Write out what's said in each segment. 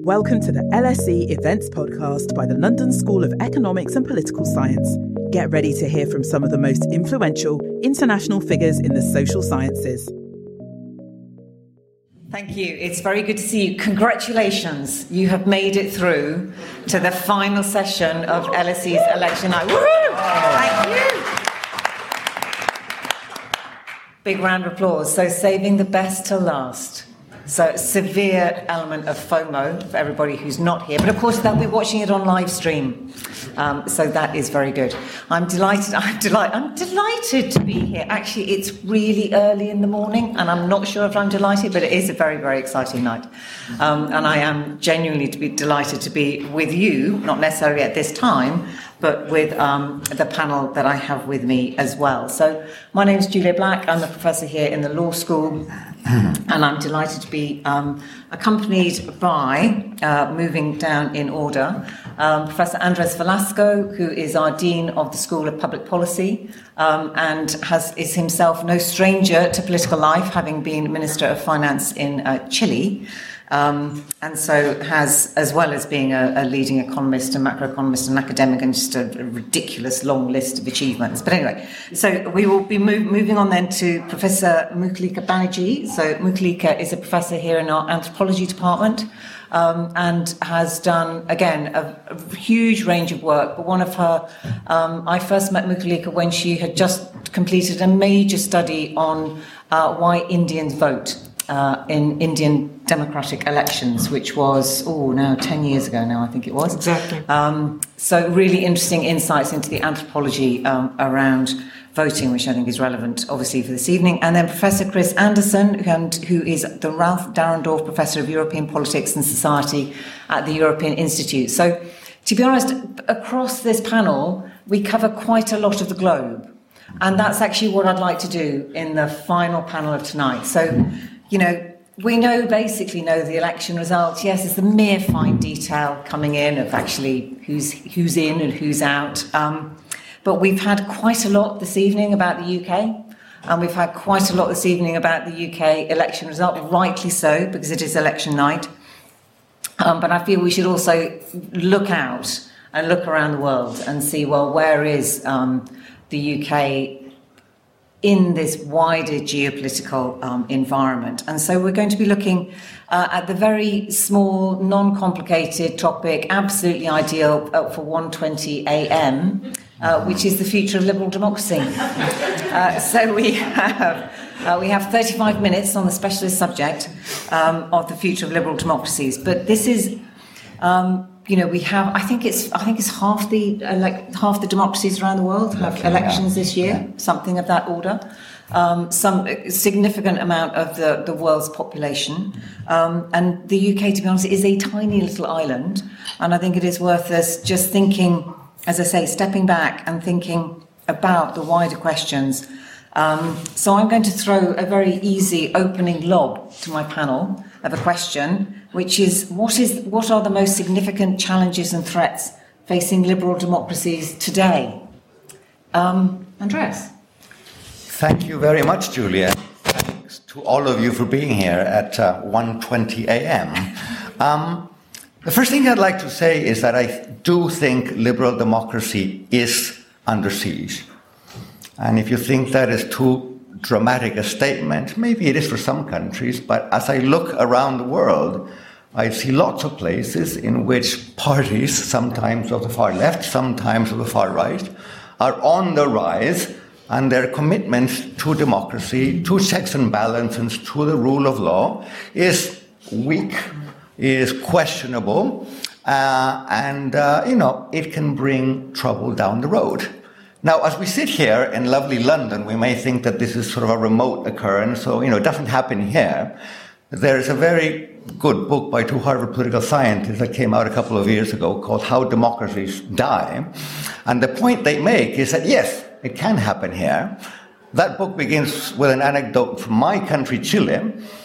Welcome to the LSE Events Podcast by the London School of Economics and Political Science. Get ready to hear from some of the most influential international figures in the social sciences. Thank you. It's very good to see you. Congratulations. You have made it through to the final session of LSE's election night. Woo! Thank you. Big round of applause. So saving the best till last. So severe element of FOMO for everybody who's not here. But of course, they'll be watching it on live stream. So that is very good. I'm delighted to be here. Actually, it's really early in the morning, and I'm not sure if I'm delighted, but it is a very, very exciting night. And I am genuinely delighted to be with you, not necessarily at this time, but with the panel that I have with me as well. So my name is Julia Black. I'm a professor here in the law school, and I'm delighted to be accompanied by, moving down in order, Professor Andres Velasco, who is our Dean of the School of Public Policy, and is himself no stranger to political life, having been Minister of Finance in Chile. And so has, as well as being a leading economist and macroeconomist and academic, and just a ridiculous long list of achievements. But anyway, so we will be moving on then to Professor Muthalika Banerjee. So Muthalika is a professor here in our anthropology department, and has done, again, a huge range of work. But one of her, I first met Muthalika when she had just completed a major study on why Indians vote in Indian democratic elections, which was, 10 years ago now, I think it was. Exactly. So really interesting insights into the anthropology around voting, which I think is relevant, obviously, for this evening. And then Professor Chris Anderson, who is the Ralph Dahrendorf Professor of European Politics and Society at the European Institute. So, to be honest, across this panel, we cover quite a lot of the globe. And that's actually what I'd like to do in the final panel of tonight. So, we basically know the election results. Yes, it's the mere fine detail coming in of actually who's in and who's out. But we've had quite a lot this evening about the UK, and we've had quite a lot this evening about the UK election result, rightly so, because it is election night. But I feel we should also look out and look around the world and see, well, where is the UK in this wider geopolitical environment. And so we're going to be looking at the very small, non-complicated topic, absolutely ideal for 1:20 a.m., which is the future of liberal democracy. So we have 35 minutes on the specialist subject of the future of liberal democracies. But this is... we have. I think it's half the democracies around the world have elections this year, something of that order. Some significant amount of the world's population, and the UK, to be honest, is a tiny little island. And I think it is worth us just thinking, as I say, stepping back and thinking about the wider questions. So I'm going to throw a very easy opening lob to my panel of a question, which is what are the most significant challenges and threats facing liberal democracies today? Andreas. Thank you very much, Julia. Thanks to all of you for being here at 1:20 a.m. The first thing I'd like to say is that I do think liberal democracy is under siege. And if you think that is too dramatic a statement, maybe it is for some countries, but as I look around the world, I see lots of places in which parties, sometimes of the far left, sometimes of the far right, are on the rise, and their commitment to democracy, to checks and balances, to the rule of law is weak, is questionable, and it can bring trouble down the road. Now, as we sit here in lovely London, we may think that this is sort of a remote occurrence, so, it doesn't happen here. There's a very good book by two Harvard political scientists that came out a couple of years ago called How Democracies Die. And the point they make is that, yes, it can happen here. That book begins with an anecdote from my country, Chile.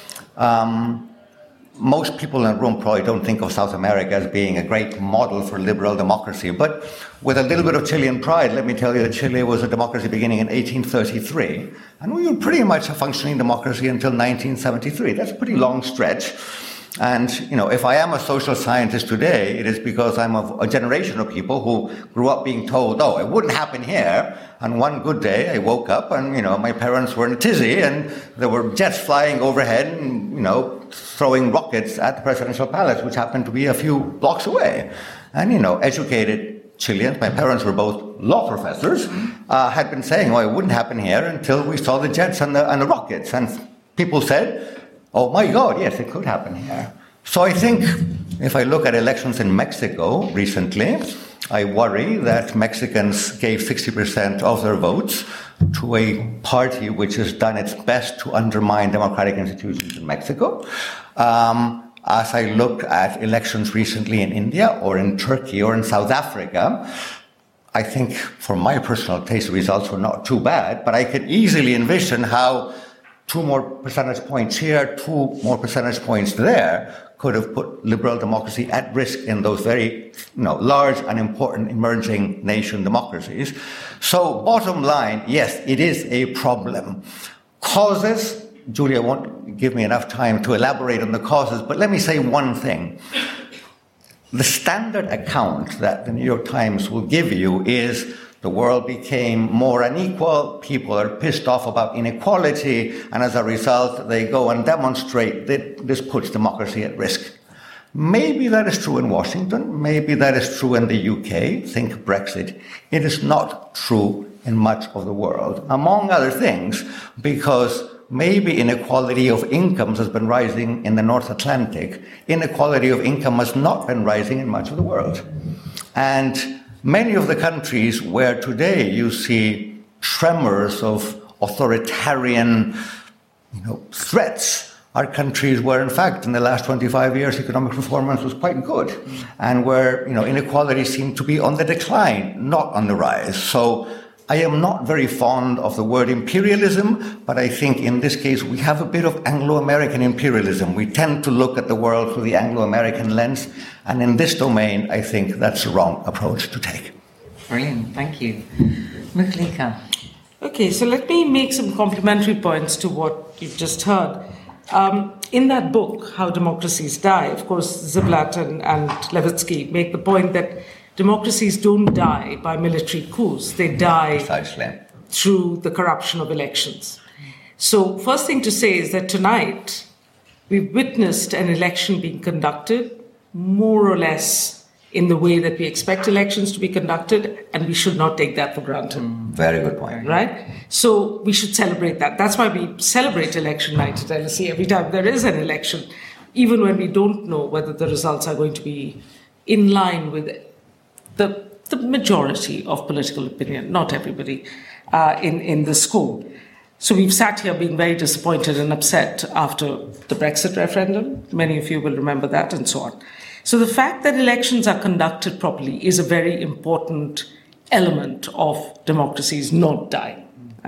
Most people in the room probably don't think of South America as being a great model for liberal democracy, but with a little bit of Chilean pride, let me tell you that Chile was a democracy beginning in 1833, and we were pretty much a functioning democracy until 1973. That's a pretty long stretch. And, if I am a social scientist today, it is because I'm of a generation of people who grew up being told, oh, it wouldn't happen here. And one good day I woke up and, my parents were in a tizzy and there were jets flying overhead and, throwing rockets at the presidential palace, which happened to be a few blocks away. And, educated Chileans, my parents were both law professors, had been saying, it wouldn't happen here until we saw the jets and the rockets. And people said, oh my God, yes, it could happen here. So I think if I look at elections in Mexico recently, I worry that Mexicans gave 60% of their votes to a party which has done its best to undermine democratic institutions in Mexico. As I look at elections recently in India or in Turkey or in South Africa, I think for my personal taste, the results were not too bad, but I could easily envision how 2 more percentage points here, 2 more percentage points there could have put liberal democracy at risk in those very large and important emerging nation democracies. So bottom line, yes, it is a problem. Causes, Julia won't give me enough time to elaborate on the causes, but let me say one thing. The standard account that the New York Times will give you is the world became more unequal, people are pissed off about inequality, and as a result, they go and demonstrate that this puts democracy at risk. Maybe that is true in Washington, maybe that is true in the UK, think Brexit. It is not true in much of the world, among other things, because maybe inequality of incomes has been rising in the North Atlantic. Inequality of income has not been rising in much of the world. And many of the countries where today you see tremors of authoritarian threats are countries where, in fact, in the last 25 years, economic performance was quite good, and where inequality seemed to be on the decline, not on the rise. So I am not very fond of the word imperialism, but I think in this case we have a bit of Anglo-American imperialism. We tend to look at the world through the Anglo-American lens, and in this domain, I think that's the wrong approach to take. Brilliant, thank you. Muthalika. Okay, so let me make some complementary points to what you've just heard. In that book, How Democracies Die, of course, Ziblatt and Levitsky make the point that democracies don't die by military coups. They die through the corruption of elections. So first thing to say is that tonight we've witnessed an election being conducted more or less in the way that we expect elections to be conducted, and we should not take that for granted. Very good point. Right? So we should celebrate that. That's why we celebrate election night at LSE every time there is an election, even when we don't know whether the results are going to be in line with the majority of political opinion, not everybody, in the school. So we've sat here being very disappointed and upset after the Brexit referendum. Many of you will remember that, and so on. So the fact that elections are conducted properly is a very important element of democracies not dying.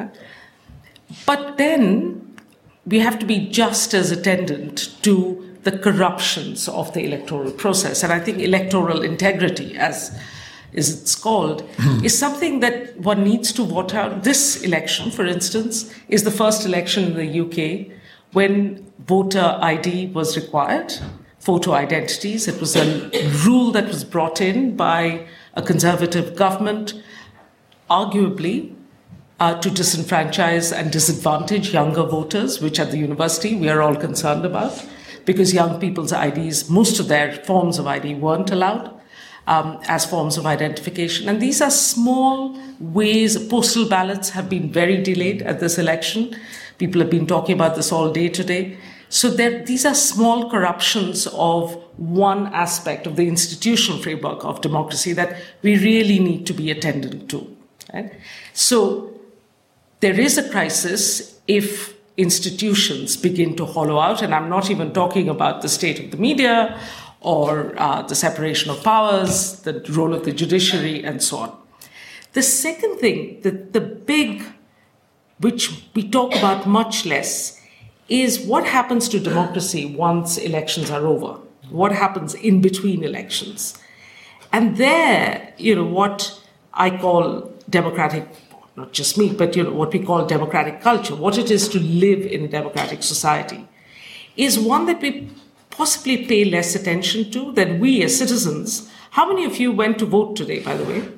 But then we have to be just as attendant to the corruptions of the electoral process. And I think electoral integrity, as it's called, is something that one needs to watch out. This election, for instance, is the first election in the UK when voter ID was required, photo identities. It was a rule that was brought in by a conservative government, arguably to disenfranchise and disadvantage younger voters, which at the university we are all concerned about, because young people's IDs, most of their forms of ID weren't allowed as forms of identification. And these are small ways. Postal ballots have been very delayed at this election. People have been talking about this all day today. So these are small corruptions of one aspect of the institutional framework of democracy that we really need to be attendant to. Right? So there is a crisis if institutions begin to hollow out, and I'm not even talking about the state of the media or the separation of powers, the role of the judiciary, and so on. The second thing, the big, which we talk about much less, is what happens to democracy once elections are over? What happens in between elections? And there, what I call democratic, not just me, but what we call democratic culture, what it is to live in a democratic society, is one that we possibly pay less attention to, that we as citizens, how many of you went to vote today, by the way?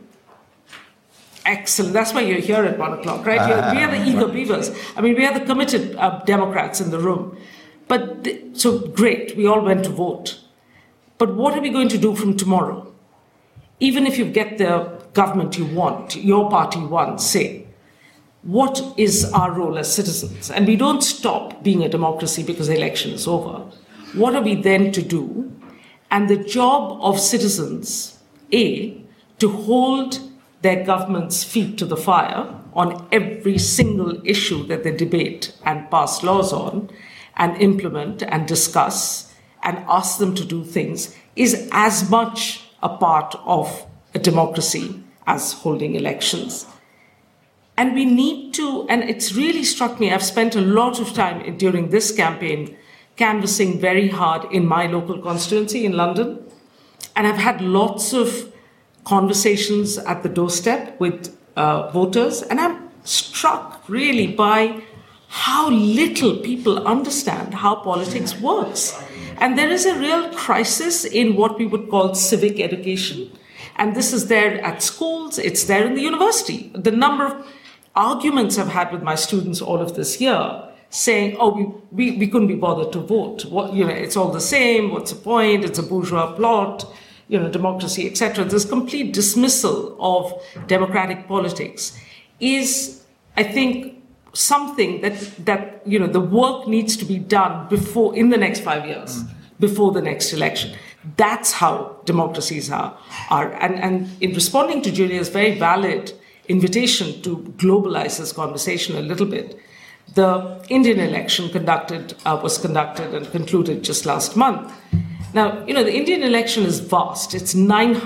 Excellent. That's why you're here at 1 o'clock, right? We are the eager beavers. I mean, we are the committed Democrats in the room. But so great, we all went to vote. But what are we going to do from tomorrow? Even if you get the government you want, your party won, say, what is our role as citizens? And we don't stop being a democracy because the election is over. What are we then to do? And the job of citizens, A, to hold their government's feet to the fire on every single issue that they debate and pass laws on and implement and discuss and ask them to do things, is as much a part of a democracy as holding elections. And we need to, and it's really struck me, I've spent a lot of time during this campaign canvassing very hard in my local constituency in London. And I've had lots of conversations at the doorstep with voters. And I'm struck really by how little people understand how politics works. And there is a real crisis in what we would call civic education. And this is there at schools, it's there in the university. The number of arguments I've had with my students all of this year saying, oh, we couldn't be bothered to vote. It's all the same, what's the point? It's a bourgeois plot, democracy, etc. This complete dismissal of democratic politics is, I think, something that the work needs to be done in the next 5 years, before the next election. That's how democracies are. And in responding to Julia's very valid invitation to globalize this conversation a little bit, the Indian election was conducted and concluded just last month. Now, the Indian election is vast. It's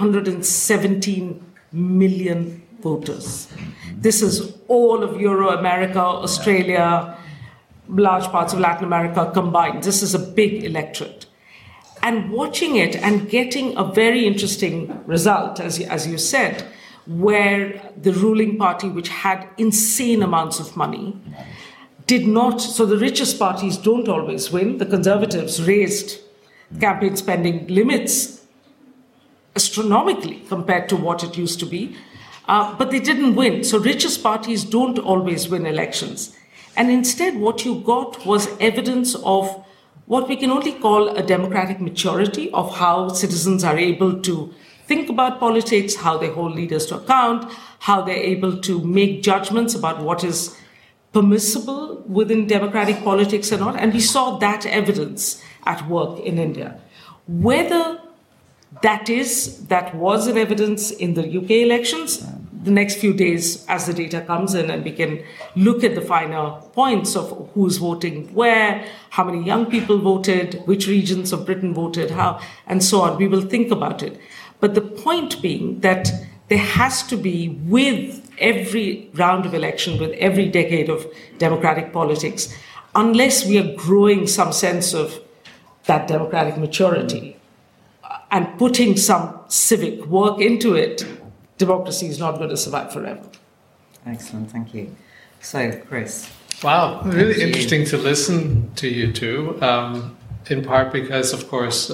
917 million voters. This is all of Euro-America, Australia, large parts of Latin America combined. This is a big electorate. And watching it and getting a very interesting result, as you said, where the ruling party, which had insane amounts of money, did not, so the richest parties don't always win. The Conservatives raised campaign spending limits astronomically compared to what it used to be, but they didn't win. So richest parties don't always win elections. And instead, what you got was evidence of what we can only call a democratic maturity of how citizens are able to think about politics, how they hold leaders to account, how they're able to make judgments about what is permissible within democratic politics or not. And we saw that evidence at work in India. Whether that was an evidence in the UK elections, the next few days as the data comes in and we can look at the finer points of who's voting where, how many young people voted, which regions of Britain voted, how, and so on. We will think about it. But the point being that there has to be, with every round of election, with every decade of democratic politics, unless we are growing some sense of that democratic maturity and putting some civic work into it, democracy is not going to survive forever. Excellent, thank you. So, Chris. Wow, really interesting to listen to you two, in part because, of course,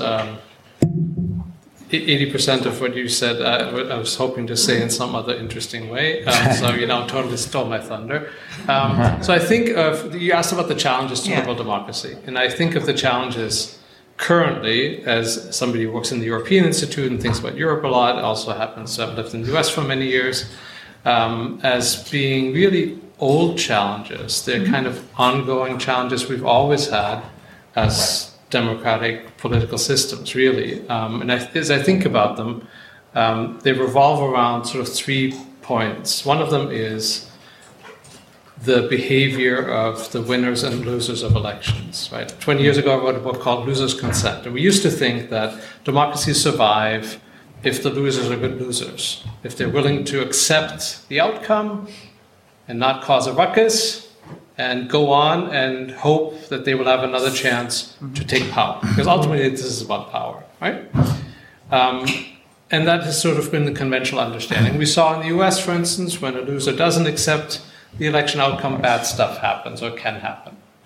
80% of what you said I was hoping to say in some other interesting way, so you now totally stole my thunder. So I think you asked about the challenges to liberal democracy, and I think of the challenges currently, as somebody who works in the European Institute and thinks about Europe a lot, also happens to have lived in the US for many years, as being really old challenges. They're kind of ongoing challenges we've always had as democratic political systems, really. And as I think about them, they revolve around sort of 3 points. One of them is the behavior of the winners and losers of elections, right? 20 years ago, I wrote a book called Losers Consent. And we used to think that democracies survive if the losers are good losers, if they're willing to accept the outcome and not cause a ruckus and go on and hope that they will have another chance to take power. Because ultimately, this is about power, right? And that has sort of been the conventional understanding. We saw in the US, for instance, when a loser doesn't accept the election outcome, bad stuff happens or can happen.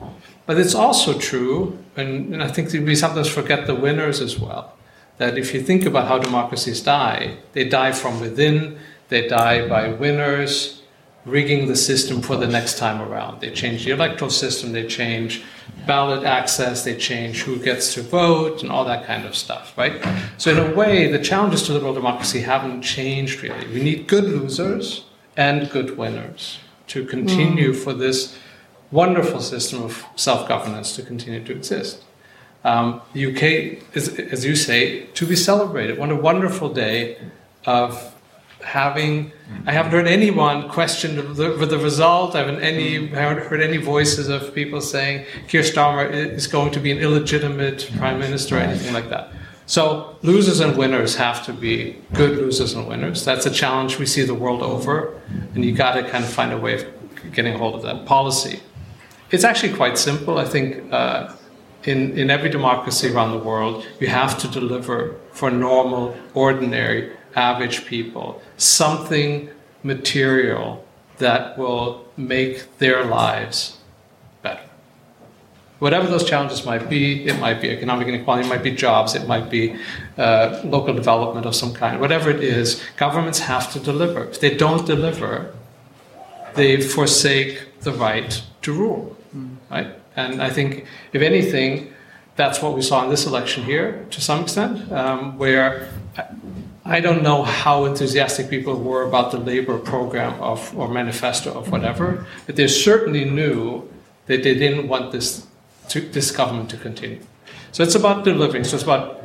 But it's also true, and I think we sometimes forget the winners as well, that if you think about how democracies die, they die from within, they die by winners rigging the system for the next time around. They change the electoral system, they change ballot access, they change who gets to vote, and all that kind of stuff, right? So in a way, the challenges to liberal democracy haven't changed really. We need good losers and good winners to continue for this wonderful system of self-governance to continue to exist. The UK is, as you say, to be celebrated. What a wonderful day of having. I haven't heard anyone question the result. I haven't heard any voices of people saying Keir Starmer is going to be an illegitimate prime minister or anything like that. So losers and winners have to be good losers and winners. That's a challenge we see the world over, and you got to kind of find a way of getting a hold of that policy. It's actually quite simple. I think in every democracy around the world, you have to deliver for normal, ordinary, average people something material that will make their lives better. Whatever those challenges might be, it might be economic inequality, it might be jobs, it might be local development of some kind. Whatever it is, governments have to deliver. If they don't deliver, they forsake the right to rule, right? And I think, if anything, that's what we saw in this election here, to some extent, where I don't know how enthusiastic people were about the Labour program or manifesto of whatever, but they certainly knew that they didn't want this government to continue. So it's about delivering. So it's about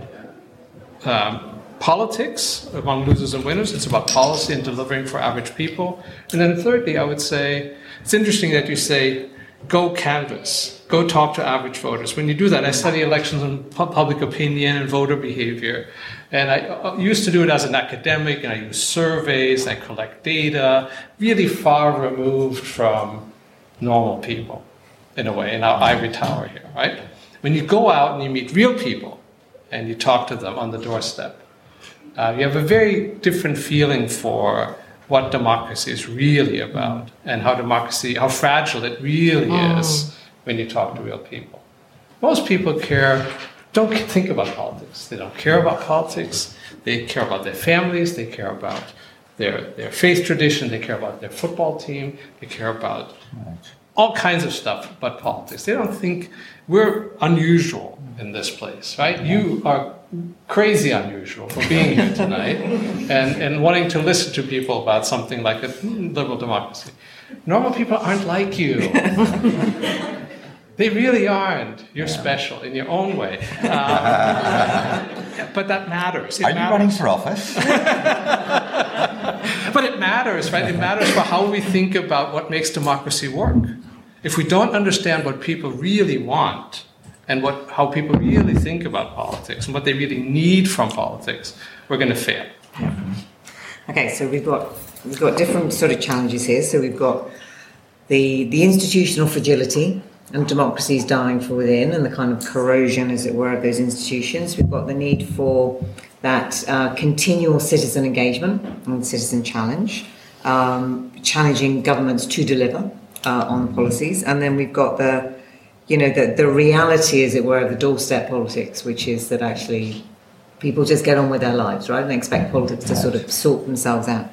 politics among losers and winners. It's about policy and delivering for average people. And then thirdly, I would say, it's interesting that you say, go canvass, go talk to average voters. When you do that, I study elections and public opinion and voter behavior. And I used to do it as an academic, and I use surveys, I collect data, really far removed from normal people, in a way, in our ivory tower here, right? When you go out and you meet real people, and you talk to them on the doorstep, you have a very different feeling for what democracy is really about, and how fragile it really is when you talk to real people. Most people don't think about politics. They don't care about politics. They care about their families. They care about their faith tradition. They care about their football team. They care about all kinds of stuff but politics. They don't think we're unusual in this place, right? You are crazy unusual for being here tonight and wanting to listen to people about something like a liberal democracy. Normal people aren't like you. They really aren't. You're special in your own way. But that matters. Are you running for office? But it matters, right? It matters for how we think about what makes democracy work. If we don't understand what people really want and how people really think about politics and what they really need from politics, we're going to fail. Yeah. Okay, so we've got different sort of challenges here. So we've got the institutional fragility and democracies dying from within, and the kind of corrosion, as it were, of those institutions. We've got the need for that continual citizen engagement and citizen challenge, challenging governments to deliver on policies. And then we've got the reality, as it were, of the doorstep politics, which is that actually people just get on with their lives, right, and expect politics to sort of sort itself out.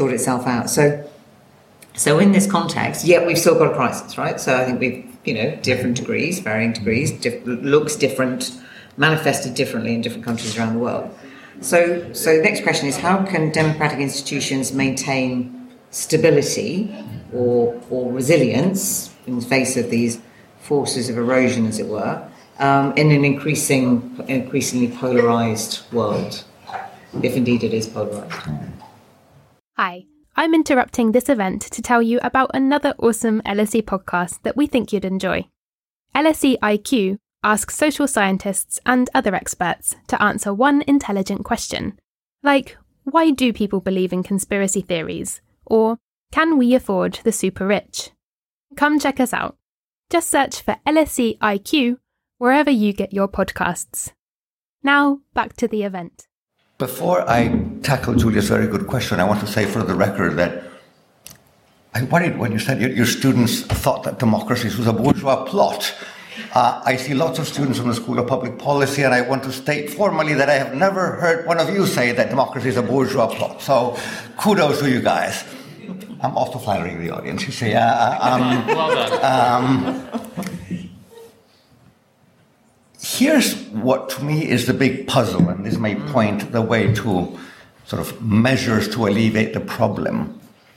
So in this context, we've still got a crisis, right? So I think we've, different degrees, varying degrees, looks different, manifested differently in different countries around the world. So the next question is, how can democratic institutions maintain stability or resilience in the face of these forces of erosion, as it were, in an increasingly polarised world, if indeed it is polarised? Hi. I'm interrupting this event to tell you about another awesome LSE podcast that we think you'd enjoy. LSE IQ asks social scientists and other experts to answer one intelligent question, like, why do people believe in conspiracy theories? Or, can we afford the super rich? Come check us out. Just search for LSE IQ wherever you get your podcasts. Now, back to the event. Before I tackle Julia's very good question, I want to say for the record that I worried when you said your students thought that democracy was a bourgeois plot. I see lots of students from the School of Public Policy, and I want to state formally that I have never heard one of you say that democracy is a bourgeois plot. So kudos to you guys. I'm also flattering the audience, you see. Well done. Here's what to me is the big puzzle, and this may point the way to sort of measures to alleviate the problem.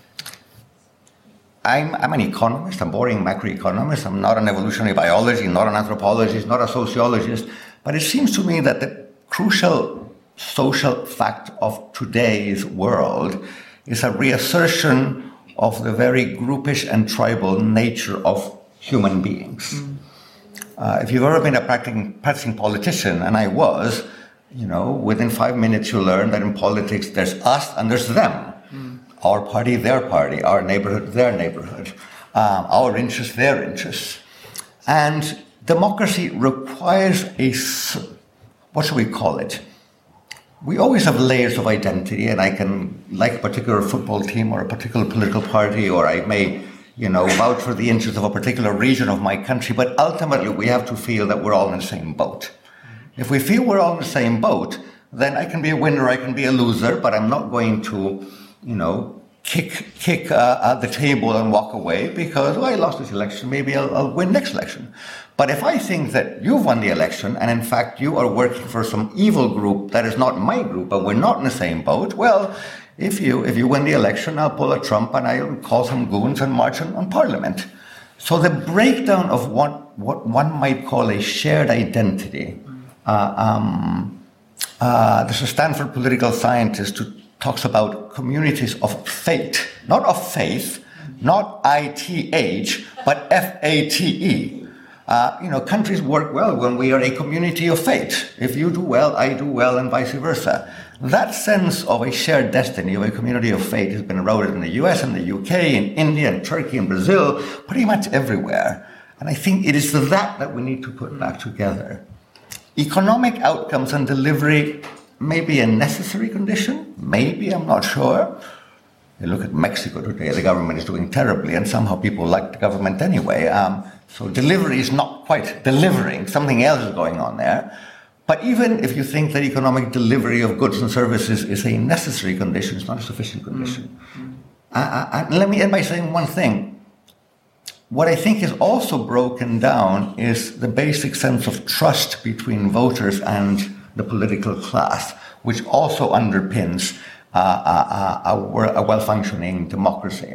I'm an economist, I'm a boring macroeconomist, I'm not an evolutionary biologist, not an anthropologist, not a sociologist, but it seems to me that the crucial social fact of today's world is a reassertion of the very groupish and tribal nature of human beings. If you've ever been a practicing politician, and I was, within 5 minutes you learn that in politics there's us and there's them. Our party, their party, our neighborhood, their neighborhood, our interests, their interests. And democracy requires what should we call it? We always have layers of identity, and I can like a particular football team or a particular political party, or I may, vouch for the interests of a particular region of my country, but ultimately we have to feel that we're all in the same boat. If we feel we're all in the same boat, then I can be a winner, I can be a loser, but I'm not going to kick the table and walk away because I lost this election, maybe I'll win next election. But if I think that you've won the election and in fact you are working for some evil group that is not my group, but we're not in the same boat, well, if you win the election, I'll pull a Trump and I'll call some goons and march on Parliament. So the breakdown of what one might call a shared identity. There's a Stanford political scientist who talks about communities of fate, not of faith, not ITH, but FATE. Countries work well when we are a community of fate. If you do well, I do well, and vice versa. That sense of a shared destiny, of a community of fate, has been eroded in the US and the UK, in India and Turkey and Brazil, pretty much everywhere. And I think it is that we need to put back together. Economic outcomes and delivery may be a necessary condition, maybe, I'm not sure. You look at Mexico today, the government is doing terribly, and somehow people like the government anyway. So delivery is not quite delivering, something else is going on there. But even if you think that economic delivery of goods and services is a necessary condition, it's not a sufficient condition. Let me end by saying one thing. What I think is also broken down is the basic sense of trust between voters and the political class, which also underpins a well-functioning democracy.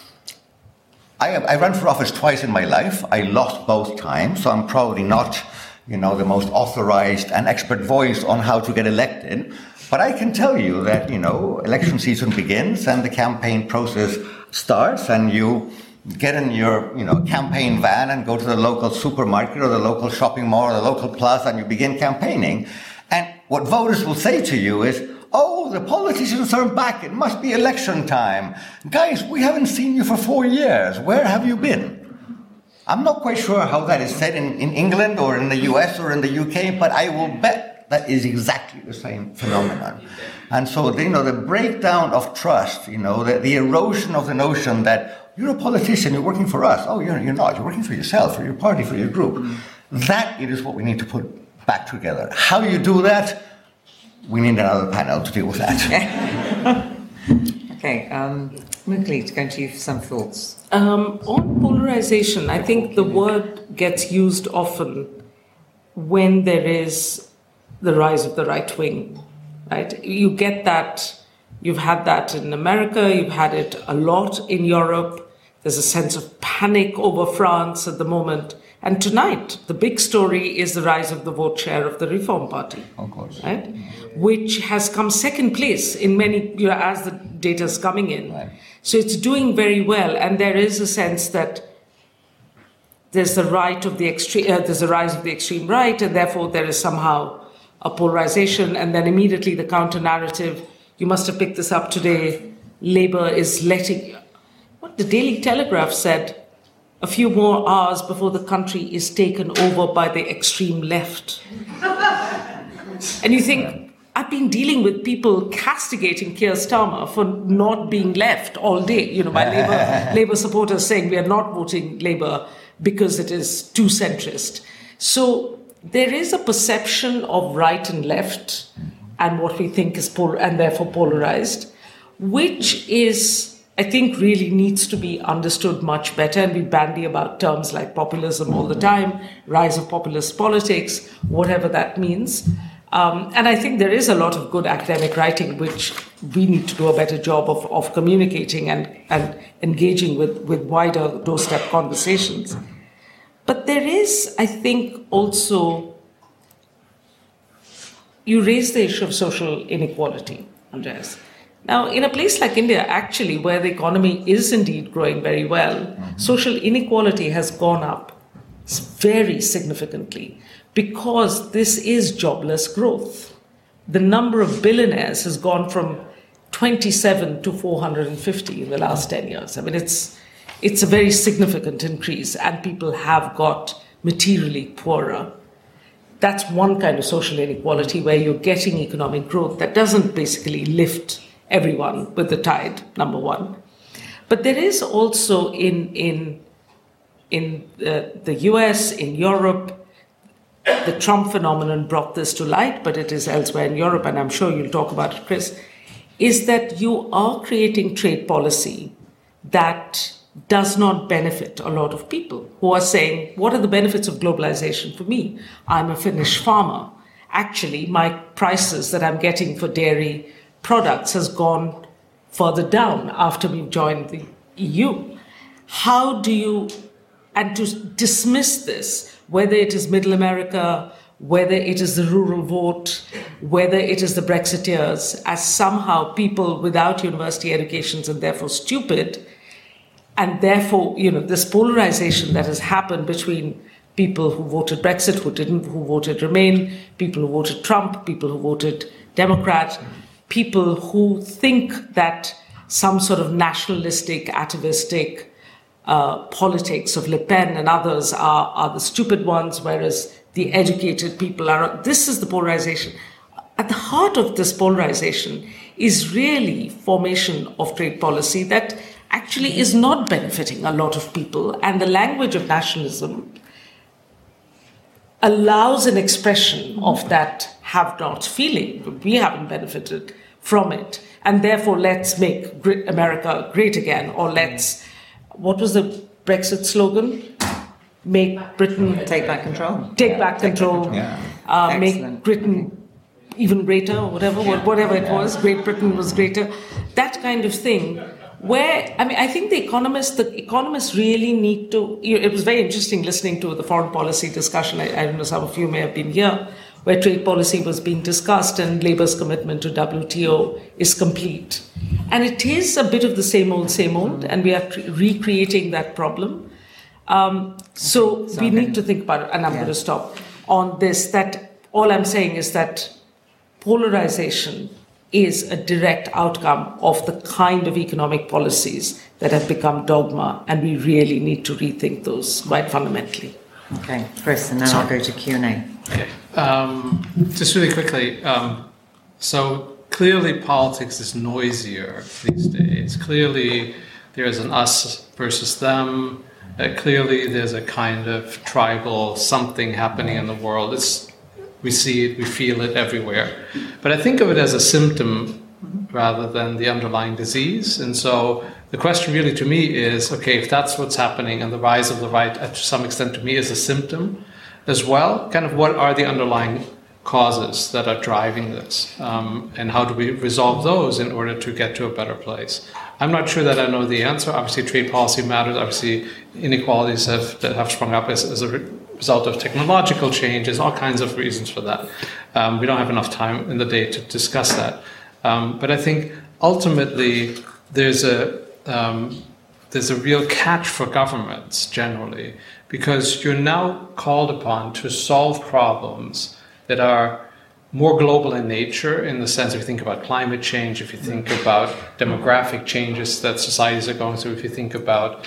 I ran for office twice in my life. I lost both times, so I'm probably not, the most authorized and expert voice on how to get elected. But I can tell you that, election season begins and the campaign process starts, and you get in your, campaign van and go to the local supermarket or the local shopping mall or the local plaza, and you begin campaigning. And what voters will say to you is, oh, the politicians are back. It must be election time. Guys, we haven't seen you for 4 years. Where have you been? I'm not quite sure how that is said in England or in the US or in the UK, but I will bet that is exactly the same phenomenon. And so, the breakdown of trust, the erosion of the notion that you're a politician, you're working for us. Oh, you're not. You're working for yourself, for your party, for your group. That is what we need to put back together. How you do that, we need another panel to deal with that. Okay, Mukuli, going to you for some thoughts. On polarization, I think the word gets used often when there is the rise of the right wing, right? You get that, you've had that in America, you've had it a lot in Europe. There's a sense of panic over France at the moment. And tonight, the big story is the rise of the vote share of the Reform Party. Of course. Right? Which has come second place in many, as the data is coming in. Right. So it's doing very well. And there is a sense that there's the rise of the extreme right, and therefore there is somehow a polarization. And then immediately the counter narrative, you must have picked this up today, Labour is letting, what the Daily Telegraph said, a few more hours before the country is taken over by the extreme left. And you think, I've been dealing with people castigating Keir Starmer for not being left all day. My Labour supporters saying we are not voting Labour because it is too centrist. So there is a perception of right and left and what we think is and therefore polarized, which is, I think, really needs to be understood much better. And we bandy about terms like populism all the time, rise of populist politics, whatever that means. And I think there is a lot of good academic writing, which we need to do a better job of communicating and engaging with wider doorstep conversations. But there is, I think, also, you raise the issue of social inequality, Andreas. Now, in a place like India, actually, where the economy is indeed growing very well, social inequality has gone up very significantly because this is jobless growth. The number of billionaires has gone from 27 to 450 in the last 10 years. I mean, it's a very significant increase, and people have got materially poorer. That's one kind of social inequality where you're getting economic growth that doesn't basically lift everyone with the tide, number one. But there is also in the US, in Europe, the Trump phenomenon brought this to light, but it is elsewhere in Europe, and I'm sure you'll talk about it, Chris, is that you are creating trade policy that does not benefit a lot of people who are saying, what are the benefits of globalization for me? I'm a Finnish farmer. Actually, my prices that I'm getting for dairy products has gone further down after we've joined the EU. How do you, and to dismiss this, whether it is Middle America, whether it is the rural vote, whether it is the Brexiteers, as somehow people without university educations and therefore stupid, and therefore, this polarization that has happened between people who voted Brexit, who didn't, who voted Remain, people who voted Trump, people who voted Democrat, people who think that some sort of nationalistic, atavistic politics of Le Pen and others are the stupid ones, whereas the educated people are. This is the polarization. At the heart of this polarization is really formation of trade policy that actually is not benefiting a lot of people, and the language of nationalism allows an expression of that have-not feeling. We haven't benefited from it, and therefore let's make America great again, or let's, what was the Brexit slogan? Make Britain... Take back control. Take back control. Yeah. Make Britain even greater, or whatever it was. Great Britain was greater. That kind of thing. Where, I mean, I think the economists really need to, it was very interesting listening to the foreign policy discussion. I don't know, some of you may have been here, where trade policy was being discussed and Labour's commitment to WTO is complete. And it is a bit of the same old, and we are recreating that problem. So we need to think about it, and I'm going to stop on this, that all I'm saying is that polarization is a direct outcome of the kind of economic policies that have become dogma, and we really need to rethink those quite fundamentally. Okay, Chris, and then I'll go to Q&A. Okay, just really quickly, so clearly politics is noisier these days. Clearly there's an us versus them. Clearly there's a kind of tribal something happening in the world. We see it, we feel it everywhere. But I think of it as a symptom rather than the underlying disease. And so the question really to me is, okay, if that's what's happening and the rise of the right to some extent to me is a symptom as well, kind of what are the underlying causes that are driving this? And how do we resolve those in order to get to a better place? I'm not sure that I know the answer. Obviously, trade policy matters. Obviously, inequalities that have sprung up as a result of technological changes, all kinds of reasons for that. We don't have enough time in the day to discuss that. But I think ultimately there's a real catch for governments generally, because you're now called upon to solve problems that are more global in nature, in the sense if you think about climate change, if you think about demographic changes that societies are going through, if you think about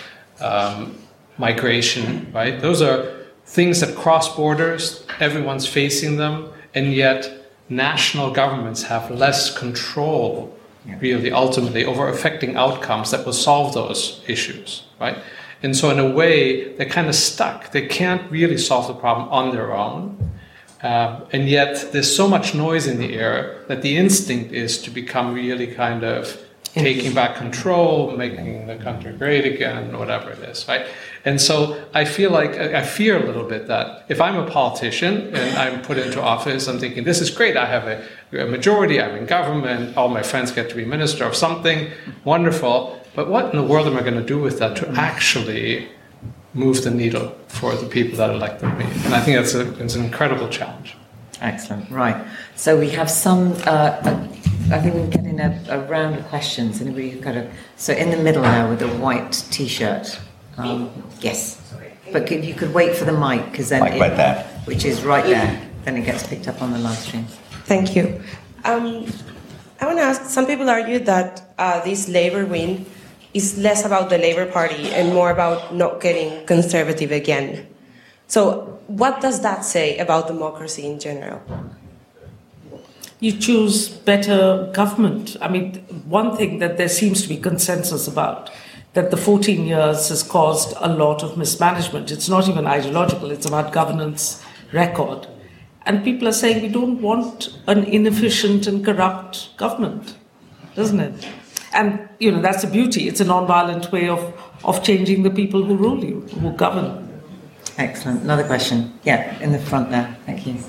migration, right? Those are things that cross borders, everyone's facing them, and yet national governments have less control, really, ultimately, over affecting outcomes that will solve those issues, right? And so in a way, they're kind of stuck. They can't really solve the problem on their own. And yet there's so much noise in the air that the instinct is to become really kind of taking back control, making the country great again, whatever it is, right? And so I feel like, I fear a little bit that if I'm a politician and I'm put into office, I'm thinking, this is great, I have a majority, I'm in government, all my friends get to be minister of something, wonderful, but what in the world am I going to do with that to actually move the needle for the people that elected me? And I think it's an incredible challenge. Excellent, right. So we have some... I think we're getting a round of questions, and we've got so in the middle now with the white T-shirt. Yes, but you could wait for the mic because then right there, which is right there. Then it gets picked up on the live stream. Thank you. I want to ask. Some people argue that this Labour win is less about the Labour Party and more about not getting Conservative again. So, what does that say about democracy in general? You choose better government. I mean, one thing that there seems to be consensus about, that the 14 years has caused a lot of mismanagement. It's not even ideological, it's about governance record. And people are saying we don't want an inefficient and corrupt government, doesn't it? And, that's the beauty. It's a non-violent way of changing the people who rule you, who govern. Excellent. Another question. Yeah, in the front there. Thank you.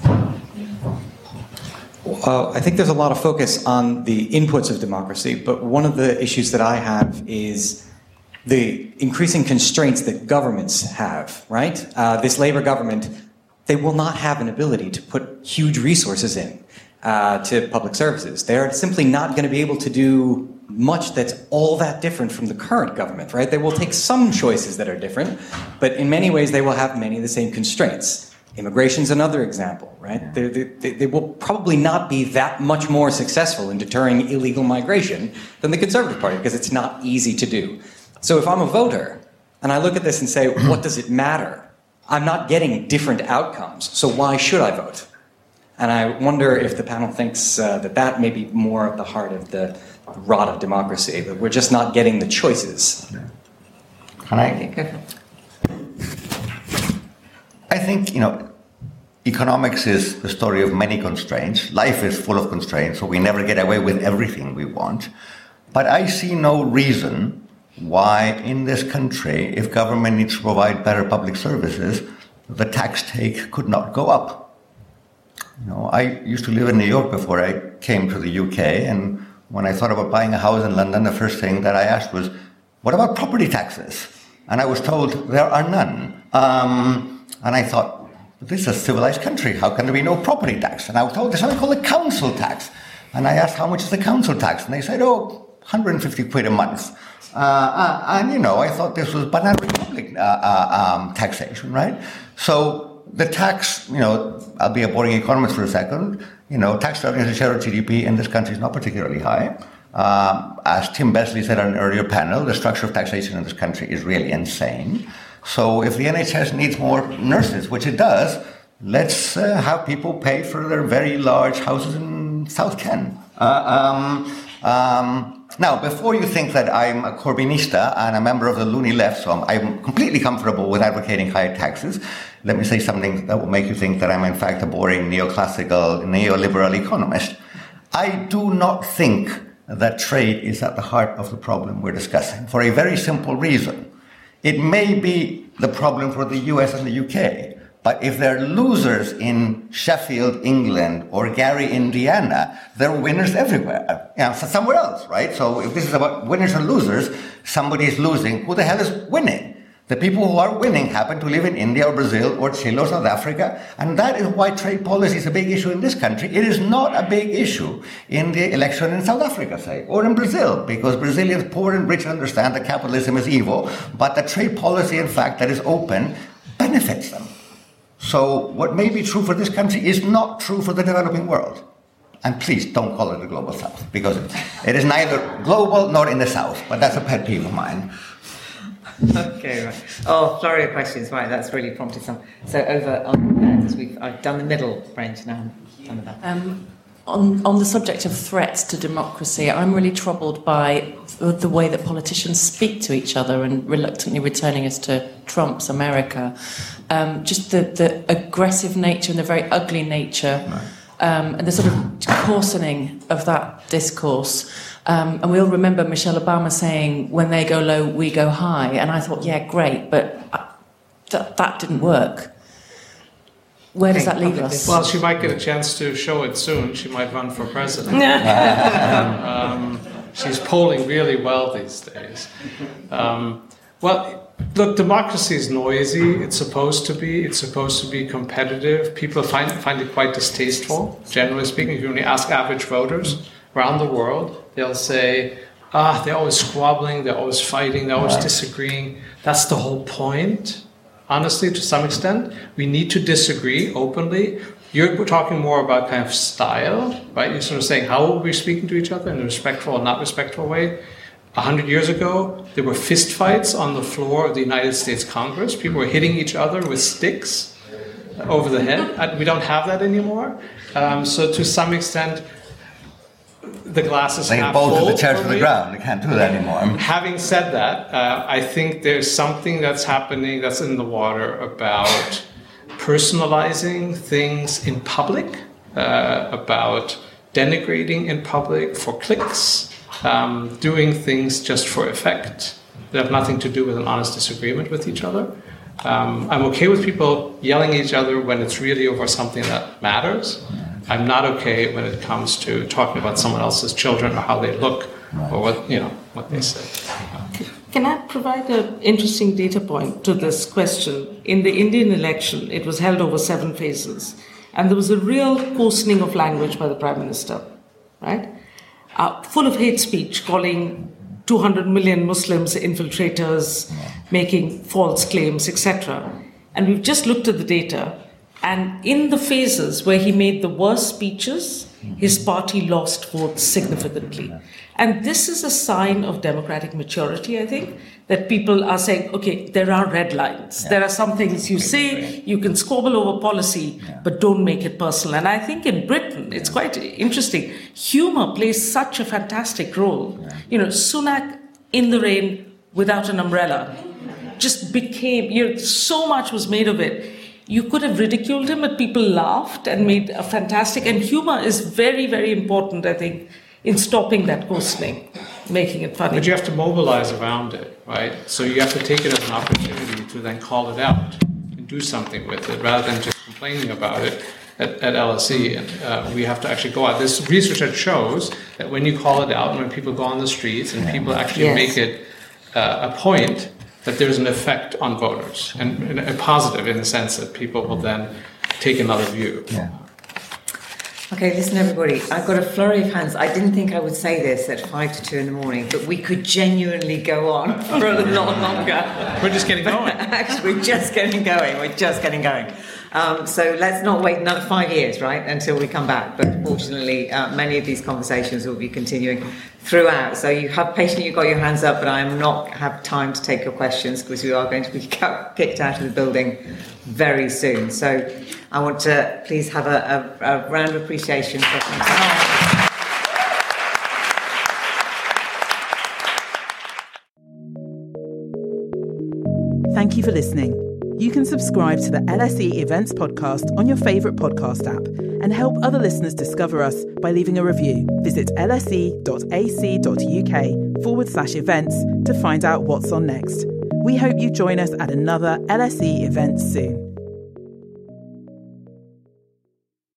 I think there's a lot of focus on the inputs of democracy, but one of the issues that I have is the increasing constraints that governments have, right? This Labour government, they will not have an ability to put huge resources in to public services. They're simply not going to be able to do much that's all that different from the current government, right? They will take some choices that are different, but in many ways they will have many of the same constraints. Immigration's another example, right? They will probably not be that much more successful in deterring illegal migration than the Conservative Party because it's not easy to do. So if I'm a voter and I look at this and say, what does it matter? I'm not getting different outcomes, so why should I vote? And I wonder if the panel thinks that may be more of the heart of the rot of democracy, that we're just not getting the choices. Can I? I think, economics is the story of many constraints. Life is full of constraints, so we never get away with everything we want. But I see no reason why in this country, if government needs to provide better public services, the tax take could not go up. I used to live in New York before I came to the UK, and when I thought about buying a house in London, the first thing that I asked was, what about property taxes? And I was told there are none. And I thought, this is a civilized country. How can there be no property tax? And I was told there's something called a council tax. And I asked, how much is the council tax? And they said, 150 quid a month. I thought this was Banana Republic taxation, right? So the tax, I'll be a boring economist for a second. Tax revenue as a share of GDP in this country is not particularly high. As Tim Besley said on an earlier panel, the structure of taxation in this country is really insane. So if the NHS needs more nurses, which it does, let's have people pay for their very large houses in South Ken. Now, before you think that I'm a Corbynista and a member of the loony left, so I'm completely comfortable with advocating higher taxes, let me say something that will make you think that I'm in fact a boring neoclassical, neoliberal economist. I do not think that trade is at the heart of the problem we're discussing, for a very simple reason. It may be the problem for the US and the UK, but if they're losers in Sheffield, England, or Gary, Indiana, they're winners everywhere, somewhere else, right? So if this is about winners and losers, somebody's losing. Who the hell is winning? The people who are winning happen to live in India or Brazil or Chile or South Africa, and that is why trade policy is a big issue in this country. It is not a big issue in the election in South Africa, say, or in Brazil, because Brazilians, poor and rich, understand that capitalism is evil, but the trade policy, in fact, that is open benefits them. So what may be true for this country is not true for the developing world. And please don't call it the global south, because it is neither global nor in the south, but that's a pet peeve of mine. Okay, right. Oh, Florida questions, right, that's really prompted some. So over on there, because I've done the middle range now. Done the back. on the subject of threats to democracy, I'm really troubled by the way that politicians speak to each other and reluctantly returning us to Trump's America. Just the aggressive nature and the very ugly nature, and the sort of coarsening of that discourse. And we all remember Michelle Obama saying, when they go low, we go high. And I thought, yeah, great, but that didn't work. Where does that leave us? Well, she might get a chance to show it soon. She might run for president. She's polling really well these days. Well, look, democracy is noisy. It's supposed to be. It's supposed to be competitive. People find it quite distasteful, generally speaking. If you only ask average voters around the world, they'll say, they're always squabbling, they're always fighting, they're always disagreeing. That's the whole point. Honestly, to some extent, we need to disagree openly. You're talking more about kind of style, right? You're sort of saying, how are we speaking to each other in a respectful or not respectful way? 100 years ago, there were fist fights on the floor of the United States Congress. People were hitting each other with sticks over the head. We don't have that anymore. So to some extent, the glass is half full. They bolted the chair to the ground. They can't do that anymore. Having said that, I think there's something that's happening that's in the water about personalizing things in public, about denigrating in public for clicks, doing things just for effect that have nothing to do with an honest disagreement with each other. I'm okay with people yelling at each other when it's really over something that matters. I'm not okay when it comes to talking about someone else's children or how they look or what they say. Can I provide an interesting data point to this question? In the Indian election, it was held over 7 phases, and there was a real coarsening of language by the Prime Minister, right? Full of hate speech, calling 200 million Muslims infiltrators, making false claims, etc. And we've just looked at the data. And in the phases where he made the worst speeches, his party lost votes significantly. And this is a sign of democratic maturity, I think, that people are saying, okay, there are red lines. Yeah. There are some things you say, you can squabble over policy, but don't make it personal. And I think in Britain, it's quite interesting. Humor plays such a fantastic role. Sunak in the rain without an umbrella just became, so much was made of it. You could have ridiculed him, but people laughed and made a fantastic... And humor is very, very important, I think, in stopping that coarsening, making it funny. But you have to mobilize around it, right? So you have to take it as an opportunity to then call it out and do something with it, rather than just complaining about it at LSE. And we have to actually go out. There's research that shows that when you call it out, and when people go on the streets and people actually make it a point, that there's an effect on voters, and a positive in the sense that people will then take another view. Yeah. Okay, listen everybody, I've got a flurry of hands. I didn't think I would say this at 5 to 2 in the morning, but we could genuinely go on for a lot longer. We're just getting going. Actually, we're just getting going. So let's not wait another 5 years, right, until we come back. But fortunately, many of these conversations will be continuing throughout. So you have patiently got your hands up, but I am not have time to take your questions because we are going to be kicked out of the building very soon. So I want to please have a round of appreciation for Thank you for listening. You can subscribe to the LSE Events podcast on your favourite podcast app and help other listeners discover us by leaving a review. Visit lse.ac.uk/events to find out what's on next. We hope you join us at another LSE event soon.